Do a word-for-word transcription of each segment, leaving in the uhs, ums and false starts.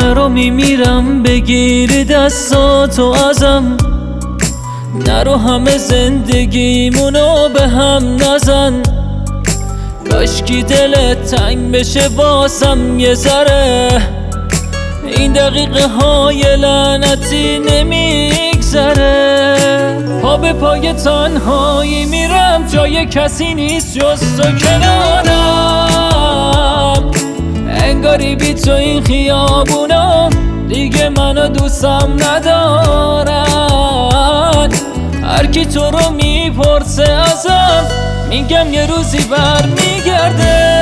نرو میمیرم بگیری دستاتو ازم، نرو همه زندگیمونو به هم نزن. کاشکی دلت تنگ بشه واسم یه ذره، این دقیقه های لعنتی نمیگذره. پا به پای تنهایی میرم، جای کسی نیست جز تو کنارم. انگاری بی تو این خیابونا دیگه منو دوستم ندارن. هرکی تو رو میپرسه ازم، میگم یه روزی بر میگرده.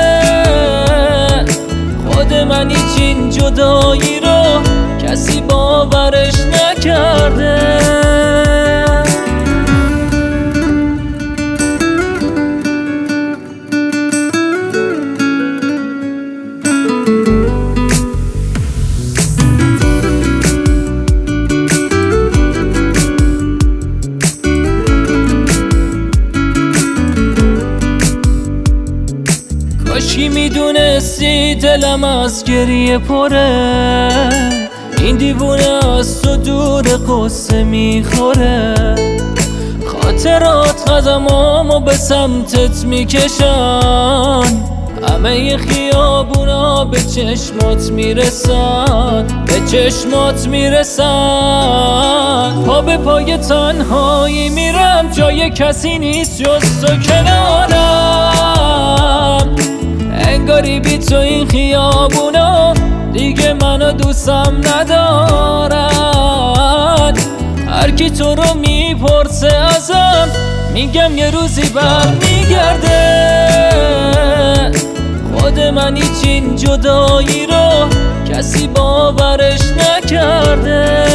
خود من هیچ این جدایی رو کسی باورش نکرده. کاشکی میدونستی دلم از گریه پره، این دیوونه از تو دور قصه میخوره. خاطرات قدمامو به سمتت میکشن، همه خیابونا به چشمات میرسن، به چشمات میرسن. پا به پای تنهایی میرم، جای کسی نیست جز تو کنارم. انگاری بی تو این خیابونا دیگه منو دوستم ندارن. هرکی تو رو میپرسه ازم، میگم یه روزی بر میگرده. خود من هیچ این جدایی رو کسی باورش نکرده.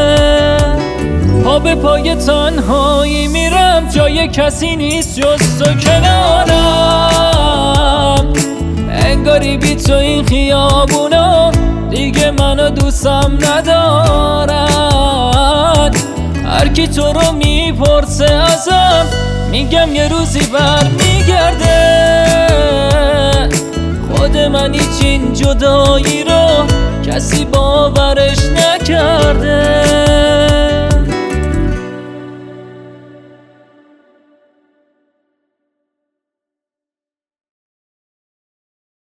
پا به پای تنهایی میرم، جای کسی نیست جز تو کنارم. انگاری بی تو این خیابونا دیگه منو دوستم ندارن. هرکی تو رو میپرسه ازم، میگم یه روزی بر میگرده. خود من هیچ این جدایی رو کسی باورش نکرده.